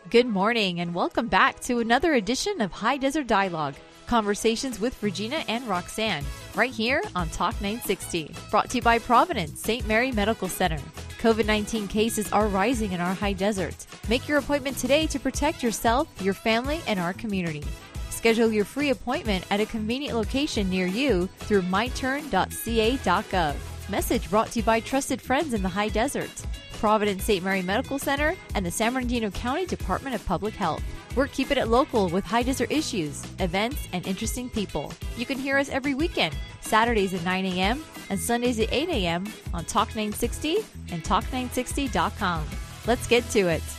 Good morning and welcome back to another edition of High Desert Dialogue, conversations with Regina and Roxanne, right here on Talk 960. Brought to you by Providence St. Mary Medical Center. COVID-19 cases are rising in our high desert. Make your appointment today to protect yourself, your family, and our community. Schedule your free appointment at a convenient location near you through myturn.ca.gov. Message brought to you by trusted friends in the high desert, Providence St. Mary Medical Center, and the San Bernardino County Department of Public Health. We're keeping it local with high desert issues, events, and interesting people. You can hear us every weekend, Saturdays at 9 a.m. and Sundays at 8 a.m. on Talk 960 and Talk960.com. Let's get to it.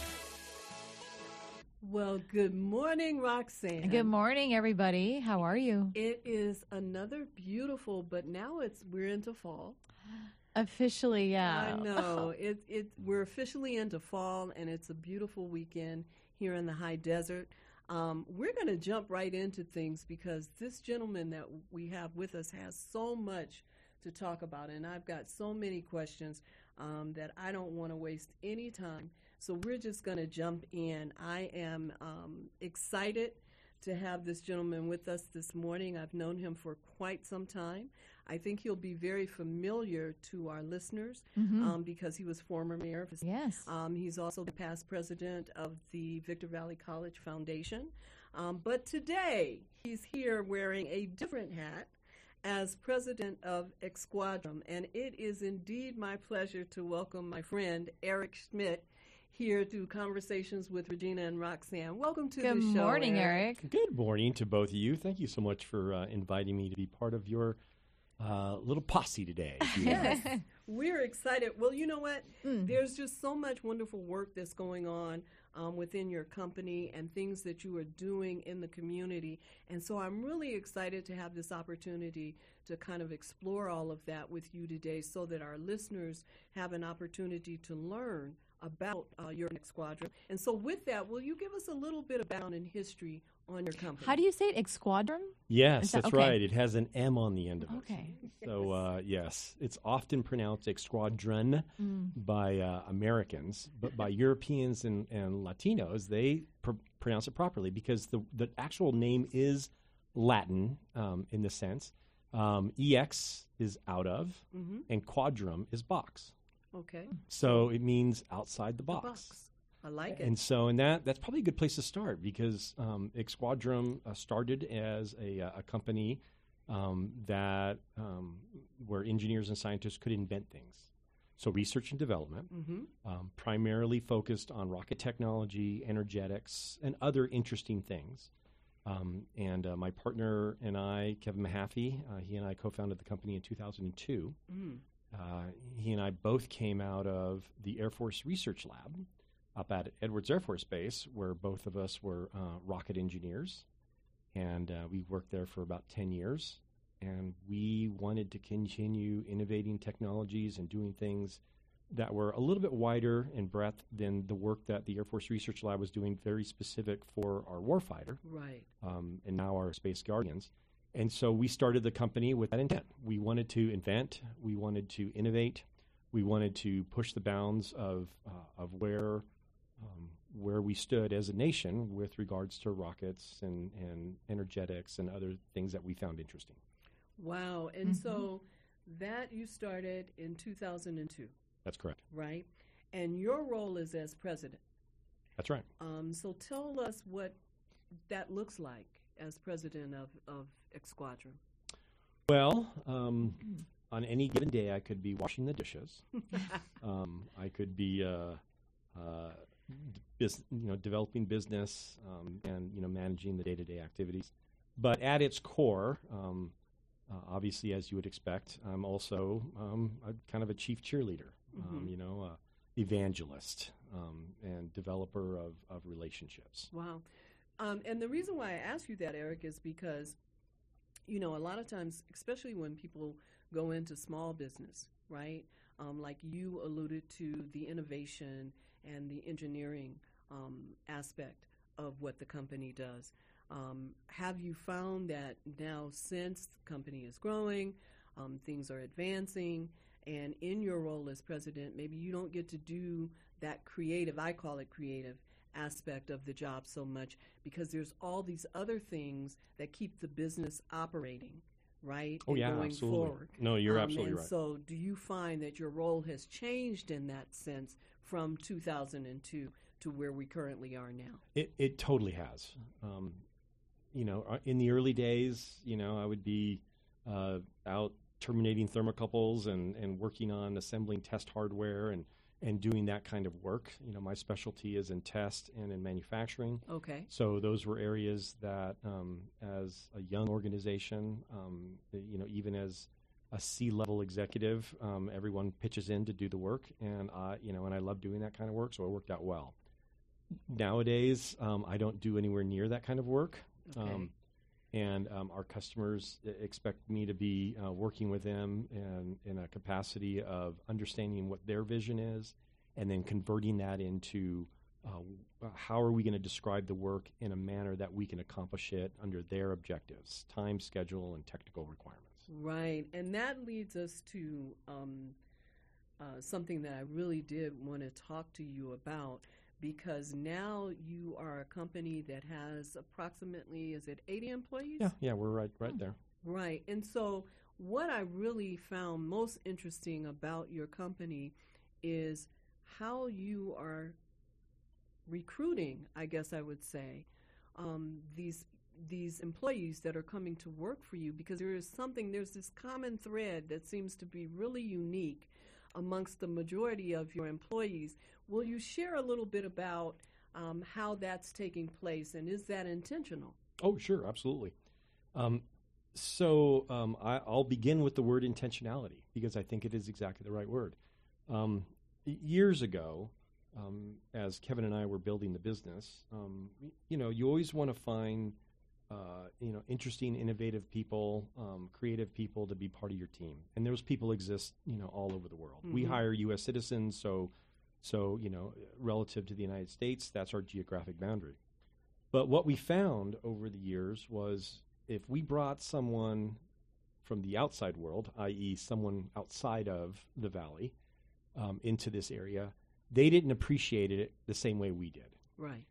Well, good morning, Roxanne. Good morning, everybody. How are you? It is another beautiful, but now we're into fall. Officially, yeah. I know. We're officially into fall, and it's a beautiful weekend here in the high desert. We're going to jump right into things because this gentleman that we have with us has so much to talk about, and I've got so many questions that I don't want to waste any time. So we're just going to jump in. I am excited to have this gentleman with us this morning. I've known him for quite some time. I think he'll be very familiar to our listeners because he was former mayor. Yes. He's also the past president of the Victor Valley College Foundation. But today, he's here wearing a different hat as president of Exquadrum. And it is indeed my pleasure to welcome my friend, Eric Schmidt, here to Conversations with Regina and Roxanne. Welcome to the show, Good morning, Eric. Good morning to both of you. Thank you so much for inviting me to be part of your little posse today. Yes, we're excited. Well, you know what? There's just so much wonderful work that's going on within your company and things that you are doing in the community. And so I'm really excited to have this opportunity to kind of explore all of that with you today so that our listeners have an opportunity to learn about your Exquadrum. And so with that, will you give us a little bit of background and history on your company? How do you say it? Exquadrum? Yes, that, that's okay. right. It has an M on the end of it. Okay. So, yes, it's often pronounced Exquadron by Americans, but by Europeans and Latinos, they pronounce it properly because the actual name is Latin in the sense. EX is out of, and quadrum is box. Okay. So it means outside the box. I like it. And so that's probably a good place to start because Exquadrum started as a company that where engineers and scientists could invent things. So research and development, primarily focused on rocket technology, energetics, and other interesting things. And my partner and I, Kevin Mahaffey, he and I co-founded the company in 2002. He and I both came out of the Air Force Research Lab up at Edwards Air Force Base, where both of us were rocket engineers. And we worked there for about 10 years. And we wanted to continue innovating technologies and doing things that were a little bit wider in breadth than the work that the Air Force Research Lab was doing, very specific for our warfighter. Right. And now our Space Guardians. And so we started the company with that intent. We wanted to invent. We wanted to innovate. We wanted to push the bounds of where we stood as a nation with regards to rockets and energetics and other things that we found interesting. Wow. And so that you started in 2002. That's correct. Right? And your role is as president. That's right. So tell us what that looks like as president of Exquadrum. Well, on any given day, I could be washing the dishes. I could be, developing business and managing the day-to-day activities. But at its core, obviously, as you would expect, I'm also kind of a chief cheerleader. Evangelist and developer of relationships. Wow. And the reason why I ask you that, Eric, is because, a lot of times, especially when people go into small business, right, like you alluded to the innovation and the engineering aspect of what the company does, have you found that now since the company is growing, things are advancing, and in your role as president, maybe you don't get to do that creative, I call it creative, aspect of the job so much because there's all these other things that keep the business operating, right? Oh, and yeah, going absolutely. forward. No, you're absolutely and right. So do you find that your role has changed in that sense from 2002 to where we currently are now? It totally has. In the early days, I would be out terminating thermocouples and working on assembling test hardware and doing that kind of work. My specialty is in test and in manufacturing. Okay. So those were areas that, as a young organization, even as a C-level executive, everyone pitches in to do the work, and I love doing that kind of work, so it worked out well. Nowadays, I don't do anywhere near that kind of work. Okay. And our customers expect me to be working with them in a capacity of understanding what their vision is and then converting that into how are we going to describe the work in a manner that we can accomplish it under their objectives, time, schedule, and technical requirements. Right. And that leads us to something that I really did want to talk to you about, because now you are a company that has approximately, is it 80 employees? Yeah, we're right there. Right. And so what I really found most interesting about your company is how you are recruiting, I guess I would say, these employees that are coming to work for you, because there's this common thread that seems to be really unique amongst the majority of your employees. Will you share a little bit about how that's taking place, and is that intentional? Oh, sure, absolutely. I'll begin with the word intentionality, because I think it is exactly the right word. Years ago, as Kevin and I were building the business, you always want to find interesting, innovative people, creative people to be part of your team. And those people exist, all over the world. Mm-hmm. We hire U.S. citizens, so relative to the United States, that's our geographic boundary. But what we found over the years was if we brought someone from the outside world, i.e. someone outside of the valley, into this area, they didn't appreciate it the same way we did. Right.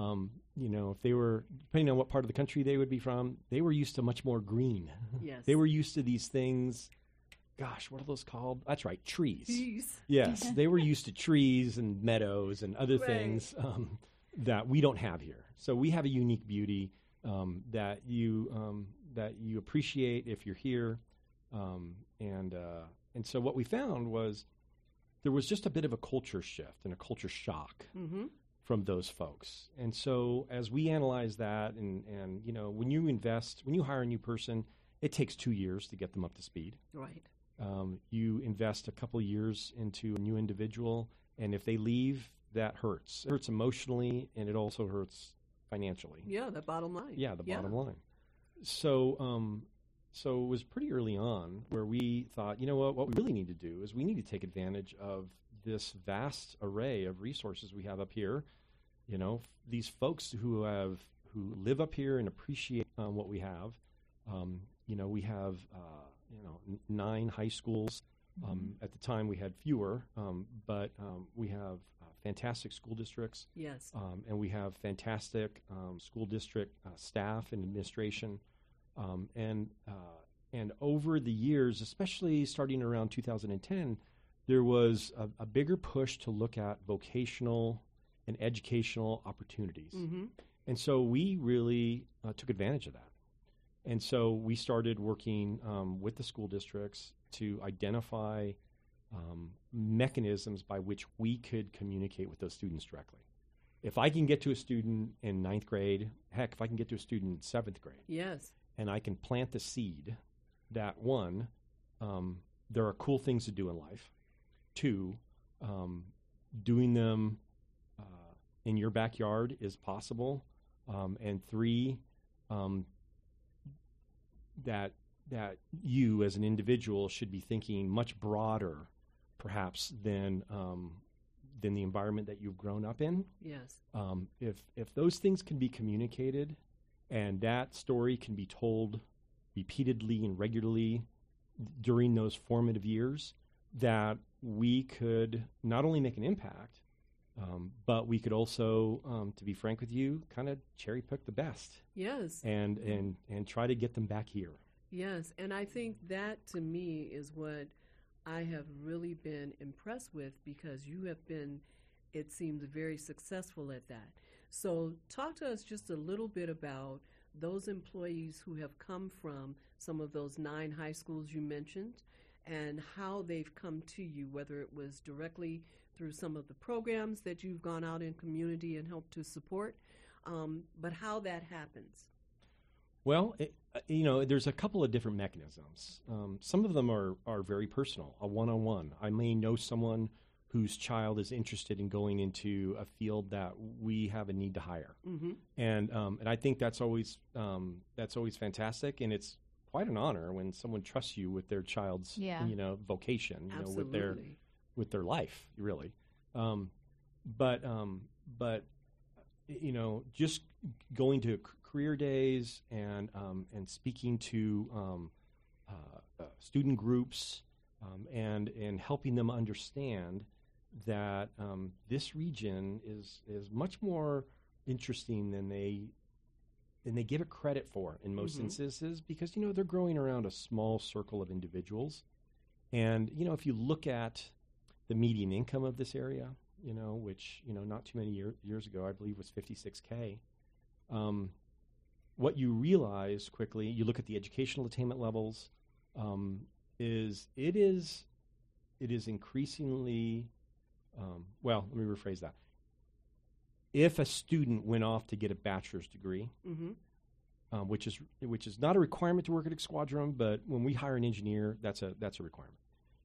If they were, depending on what part of the country they would be from, they were used to much more green. Yes. They were used to these things. Gosh, what are those called? That's right, trees. Trees. Yes, they were used to trees and meadows and other things that we don't have here. So we have a unique beauty that you appreciate if you're here. And so what we found was there was just a bit of a culture shift and a culture shock. Mm-hmm. From those folks. And so as we analyze that and when you hire a new person, it takes 2 years to get them up to speed. Right. You invest a couple of years into a new individual, and if they leave, that hurts. It hurts emotionally, and it also hurts financially. Yeah, the bottom line. Yeah, the bottom line. So it was pretty early on where we thought, what we really need to do is we need to take advantage of this vast array of resources we have up here. These folks who live up here and appreciate what we have. We have 9 high schools. At the time, we had fewer, but we have fantastic school districts. Yes. And we have fantastic school district staff and administration. And over the years, especially starting around 2010, there was a bigger push to look at vocational and educational opportunities. Mm-hmm. And so we really took advantage of that. And so we started working with the school districts to identify mechanisms by which we could communicate with those students directly. If I can get to a student in 9th grade, heck, if I can get to a student in 7th grade, yes, and I can plant the seed that, 1, there are cool things to do in life. 2, doing them in your backyard is possible. And 3, that you as an individual should be thinking much broader, perhaps, than the environment that you've grown up in. Yes. If those things can be communicated, and that story can be told repeatedly and regularly during those formative years, that we could not only make an impact, But we could also, to be frank with you, kind of cherry pick the best Yes. and try to get them back here. Yes, and I think that to me is what I have really been impressed with, because you have been, it seems, very successful at that. So talk to us just a little bit about those employees who have come from some of those 9 high schools you mentioned, and how they've come to you, whether it was directly through some of the programs that you've gone out in community and helped to support, but how that happens. Well, there's a couple of different mechanisms. Some of them are very personal, a one-on-one. I may know someone whose child is interested in going into a field that we have a need to hire, and I think that's always fantastic, and it's quite an honor when someone trusts you with their child's vocation, with their life, really. But just going to career days and speaking to student groups and helping them understand that this region is much more interesting than they give it credit for in most instances, because they're growing around a small circle of individuals, and if you look at the median income of this area, which not too many years ago I believe was $56K. What you realize quickly, you look at the educational attainment levels, is increasingly, well, let me rephrase that. If a student went off to get a bachelor's degree, which is not a requirement to work at Exquadrum, but when we hire an engineer, that's a requirement.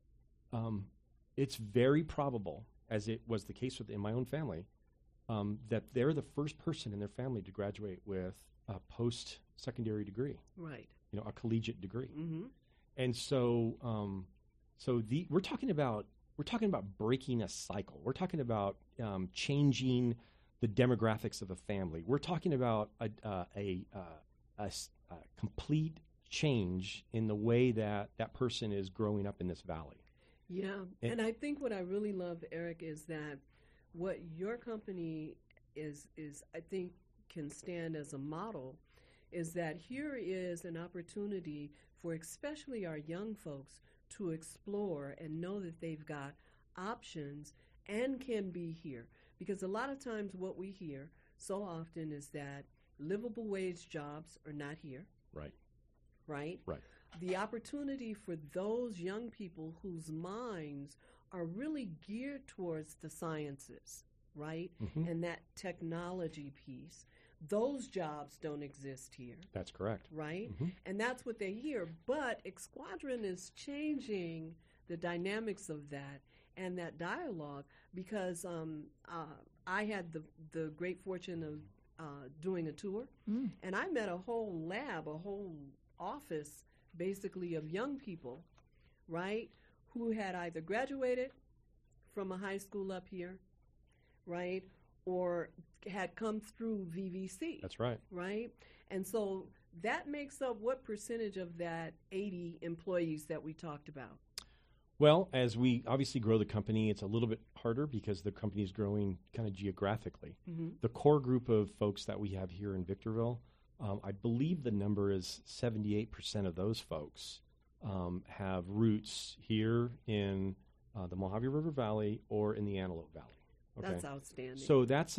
It's very probable, as it was the case in my own family, that they're the first person in their family to graduate with a post-secondary degree, right? A collegiate degree, and so we're talking about breaking a cycle. We're talking about changing the demographics of a family. We're talking about a complete change in the way that person is growing up in this valley. Yeah, and I think what I really love, Eric, is that what your company is I think can stand as a model, is that here is an opportunity for especially our young folks to explore and know that they've got options and can be here. Because a lot of times what we hear so often is that livable wage jobs are not here. Right. Right? Right. The opportunity for those young people whose minds are really geared towards the sciences, right? And that technology piece, those jobs don't exist here. That's correct. Right? And that's what they hear. But Exquadrum is changing the dynamics of that and that dialogue, because I had the great fortune of doing a tour, and I met a whole lab, a whole office, basically, of young people, right, who had either graduated from a high school up here, right, or had come through VVC. That's right. Right? And so that makes up what percentage of that 80 employees that we talked about? Well, as we obviously grow the company, it's a little bit harder because the company is growing kind of geographically. The core group of folks that we have here in Victorville, I believe the number is 78% of those folks have roots here in the Mojave River Valley or in the Antelope Valley. Okay? That's outstanding. So that's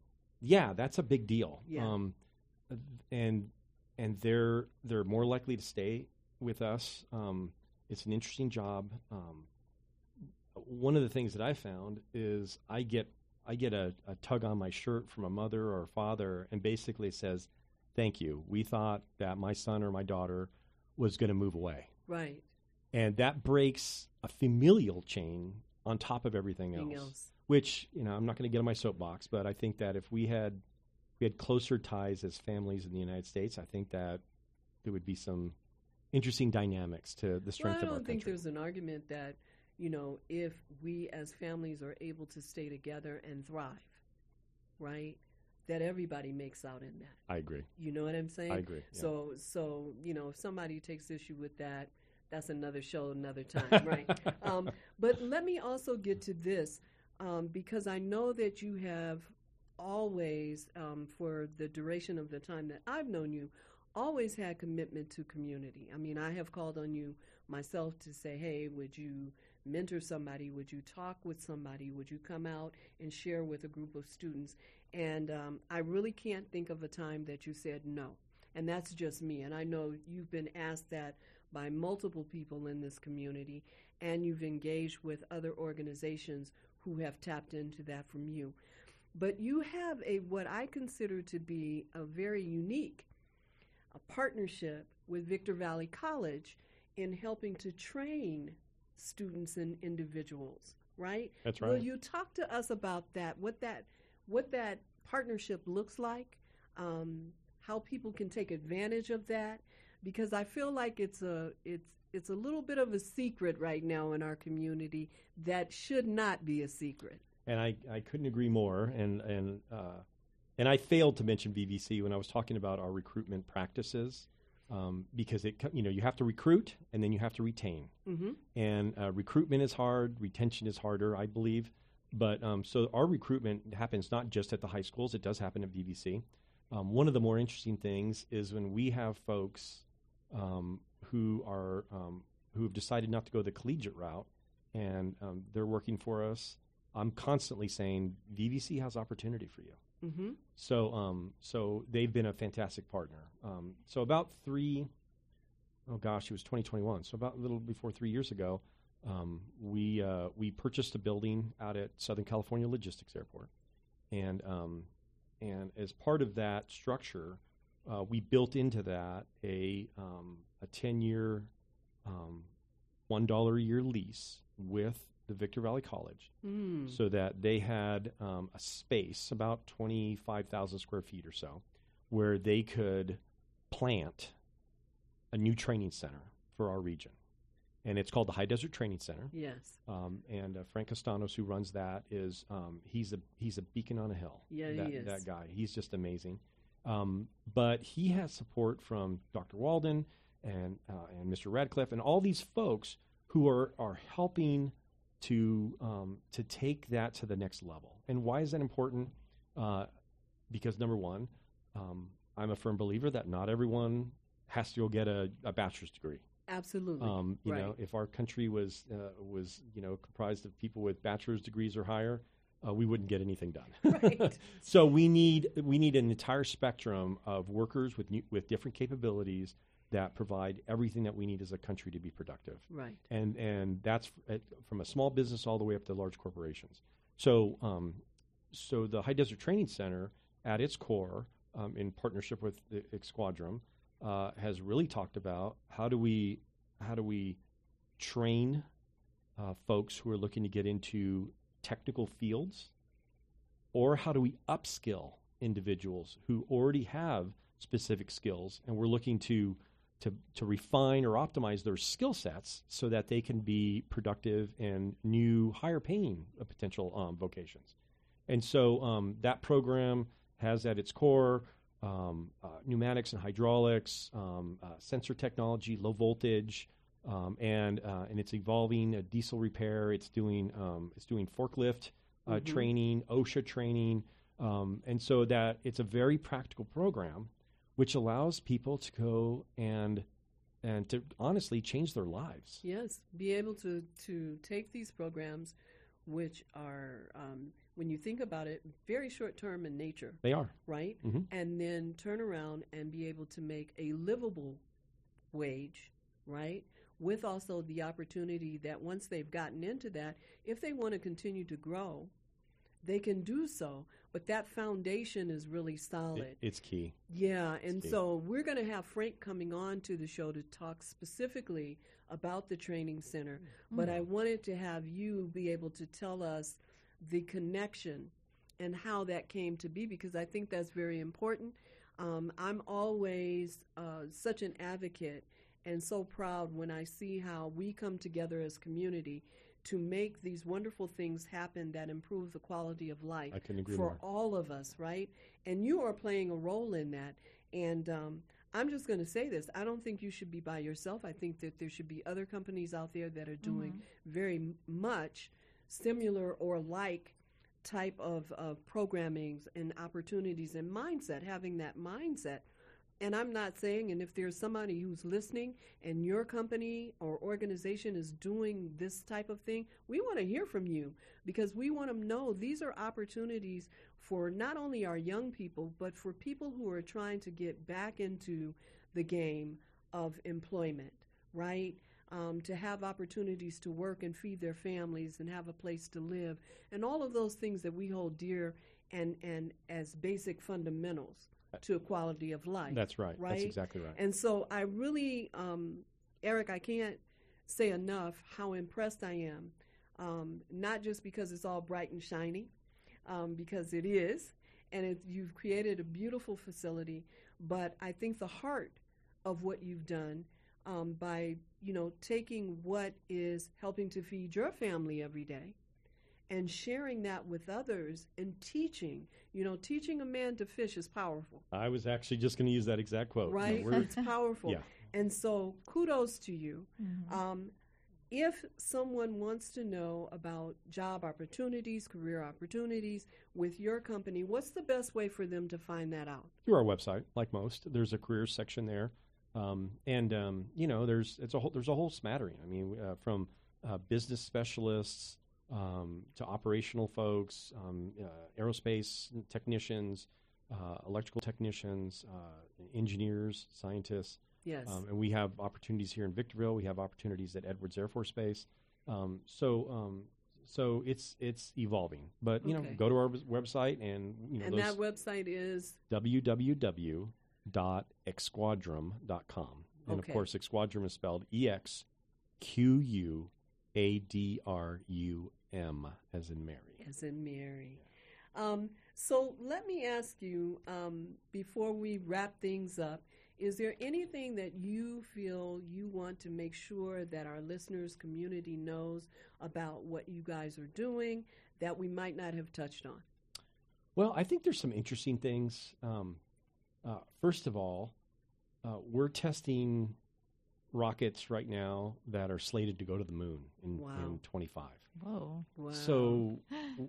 a big deal. Yeah. And they're more likely to stay with us. It's an interesting job. One of the things that I found is I get a tug on my shirt from a mother or a father, and basically says, "Thank you. We thought that my son or my daughter was going to move away." Right. And that breaks a familial chain on top of everything else. Which, I'm not going to get on my soapbox, but I think that if we had closer ties as families in the United States, I think that there would be some interesting dynamics to the strength of our country. I don't think there's an argument that, if we as families are able to stay together and thrive, right, that everybody makes out in that. I agree. You know what I'm saying? I agree. Yeah. So if somebody takes issue with that, that's another show, another time, right? But let me also get to this. because I know that you have always, for the duration of the time that I've known you, always had commitment to community. I mean, I have called on you myself to say, hey, would you mentor somebody? Would you talk with somebody? Would you come out and share with a group of students? And I really can't think of a time that you said no. And that's just me. And I know you've been asked that by multiple people in this community, and you've engaged with other organizations who have tapped into that from you. But you have what I consider to be a very unique partnership with Victor Valley College in helping to train students and individuals, right? That's right. Will you talk to us about that? What that partnership looks like? How people can take advantage of that? Because I feel like it's a little bit of a secret right now in our community that should not be a secret. And I couldn't agree more. And I failed to mention VVC when I was talking about our recruitment practices, because you have to recruit and then you have to retain. Mm-hmm. And recruitment is hard, retention is harder, I believe. But so our recruitment happens not just at the high schools; it does happen at VVC. One of the more interesting things is when we have folks who have decided not to go the collegiate route, and they're working for us. I'm constantly saying VVC has opportunity for you. Mm-hmm. So they've been a fantastic partner. So about it was 2021. So about a little before 3 years ago, we purchased a building out at Southern California Logistics Airport, and as part of that structure, we built into that a 10-year, $1 a year lease with the Victor Valley College, so that they had a space, about 25,000 square feet or so, where they could plant a new training center for our region. And it's called the High Desert Training Center. Yes. And Frank Costanos, who runs that, is he's a beacon on a hill. Yeah, he is. That guy. He's just amazing. But he has support from Dr. Walden and Mr. Radcliffe and all these folks who are helping to take that to the next level. And why is that important? Because number one, I'm a firm believer that not everyone has to go get a bachelor's degree. Absolutely. You right. know, if our country was comprised of people with bachelor's degrees or higher, we wouldn't get anything done. Right. So we need an entire spectrum of workers with different capabilities that provide everything that we need as a country to be productive. Right. And that's from a small business all the way up to large corporations. So the High Desert Training Center, at its core, in partnership with the Exquadrum, has really talked about how do we train folks who are looking to get into technical fields, or how do we upskill individuals who already have specific skills, and we're looking to refine or optimize their skill sets so that they can be productive in new, higher paying potential vocations. And so that program has at its core pneumatics and hydraulics, sensor technology, low voltage, and it's evolving diesel repair. It's doing forklift training, OSHA training, and so that it's a very practical program, which allows people to go and to honestly change their lives. Yes, be able to take these programs, which are, when you think about it, very short-term in nature. They are. Right? Mm-hmm. And then turn around and be able to make a livable wage, right? With also the opportunity that once they've gotten into that, if they want to continue to grow, they can do so. But that foundation is really solid. It's key. Yeah, and key. so we're going to have Frank coming on to the show to talk specifically about the training center. But I wanted to have you be able to tell us the connection and how that came to be, because I think that's very important. I'm always such an advocate and so proud when I see how we come together as community to make these wonderful things happen that improve the quality of life I couldn't agree for more. all of us, right? And you are playing a role in that. And I'm just going to say this. I don't think you should be by yourself. I think that there should be other companies out there that are doing very much similar or like type of programmings and opportunities and mindset, having that mindset. And I'm not saying, and if there's somebody who's listening and your company or organization is doing this type of thing, we want to hear from you, because we want to know these are opportunities for not only our young people, but for people who are trying to get back into the game of employment, right? To have opportunities to work and feed their families and have a place to live, and all of those things that we hold dear and as basic fundamentals to a quality of life. That's right. Right? That's exactly right. And so I really, Eric, I can't say enough how impressed I am, not just because it's all bright and shiny, because it is, and you've created a beautiful facility, but I think the heart of what you've done by, taking what is helping to feed your family every day and sharing that with others and teaching. Teaching a man to fish is powerful. I was actually just going to use that exact quote. Right? It's powerful. Yeah. And so kudos to you. Mm-hmm. If someone wants to know about job opportunities, career opportunities with your company, what's the best way for them to find that out? Through our website, like most. There's a careers section there. There's a whole smattering. I mean, from business specialists to operational folks, aerospace technicians, electrical technicians, engineers, scientists. Yes. And we have opportunities here in Victorville. We have opportunities at Edwards Air Force Base. So it's evolving. But Okay. go to our website and And that website is www.exquadrum.com. And Okay. of course, Exquadrum is spelled EXQUADRUM, as in Mary. as in Mary. So let me ask you, before we wrap things up, is there anything that you feel you want to make sure that our listeners community knows about what you guys are doing that we might not have touched on? Well, I think there's some interesting things. First of all, we're testing rockets right now that are slated to go to the moon in 25. Whoa. Wow. So,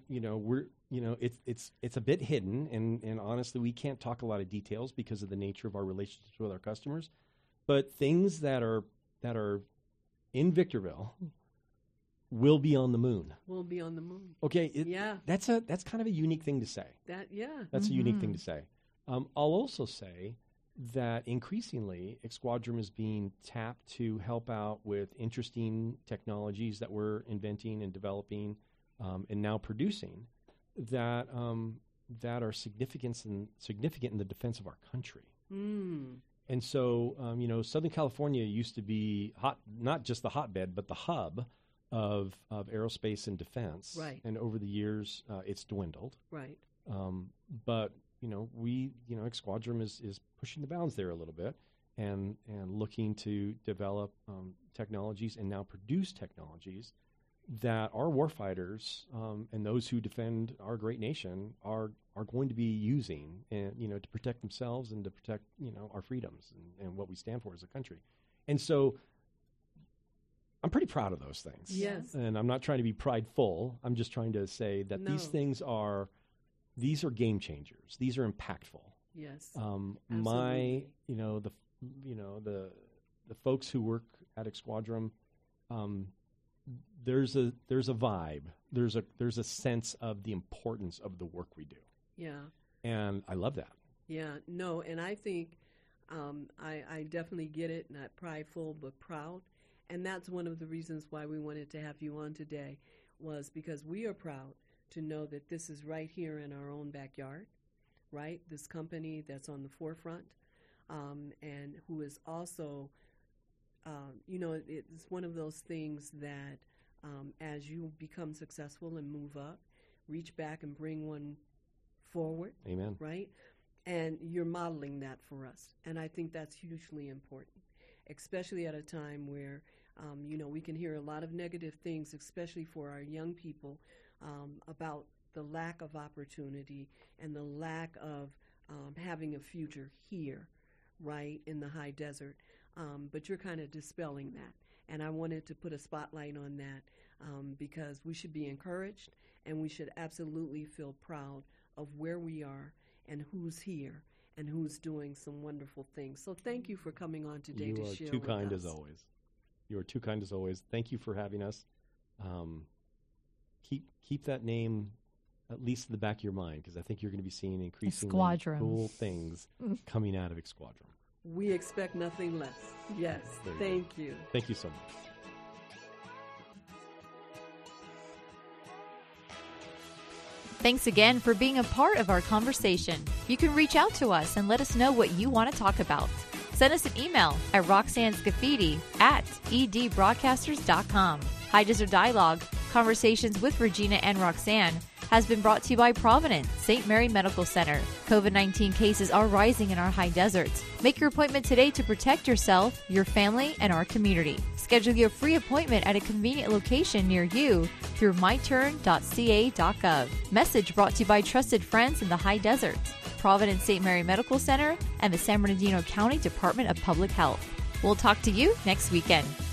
it's a bit hidden, and honestly, we can't talk a lot of details because of the nature of our relationships with our customers. But things that are in Victorville will be on the moon. We'll be on the moon. Okay, Yeah. that's kind of a unique thing to say. That's a unique thing to say. I'll also say that increasingly, Exquadrum is being tapped to help out with interesting technologies that we're inventing and developing and now producing that are significant in the defense of our country. Mm. And so, Southern California used to be not just the hotbed, but the hub of aerospace and defense. Right. And over the years, it's dwindled. Right. But Exquadrum is pushing the bounds there a little bit and looking to develop technologies and now produce technologies that our warfighters and those who defend our great nation are going to be using and to protect themselves and to protect our freedoms and what we stand for as a country. And so I'm pretty proud of those things. Yes. And I'm not trying to be prideful. I'm just trying to say that No. these things are game changers. These are impactful. Yes. The folks who work at Exquadrum, there's a vibe. There's a sense of the importance of the work we do. Yeah. And I love that. Yeah. No, and I think I definitely get it, not prideful, but proud. And that's one of the reasons why we wanted to have you on today, was because we are proud to know that this is right here in our own backyard, right? This company that's on the forefront, and who is also, it's one of those things that as you become successful and move up, reach back and bring one forward. Amen. Right? And you're modeling that for us. And I think that's hugely important, especially at a time where, we can hear a lot of negative things, especially for our young people, about the lack of opportunity and the lack of having a future here, right, in the high desert. But you're kind of dispelling that. And I wanted to put a spotlight on that because we should be encouraged and we should absolutely feel proud of where we are and who's here and who's doing some wonderful things. So thank you for coming on today to share with us. You are too kind as always. You are too kind as always. Thank you for having us. Keep that name at least in the back of your mind, because I think you're going to be seeing increasingly cool things coming out of Exquadrum. We expect nothing less. Yes. Thank you. Thank you so much. Thanks again for being a part of our conversation. You can reach out to us and let us know what you want to talk about. Send us an email at roxannescaffidi@edbroadcasters.com. High Desert Dialogue, Conversations with Regina and Roxanne, has been brought to you by Providence St. Mary Medical Center. COVID-19 cases are rising in our high deserts. Make your appointment today to protect yourself, your family, and our community. Schedule your free appointment at a convenient location near you through myturn.ca.gov. Message brought to you by trusted friends in the high desert, Providence St. Mary Medical Center, and the San Bernardino County Department of Public Health. We'll talk to you next weekend.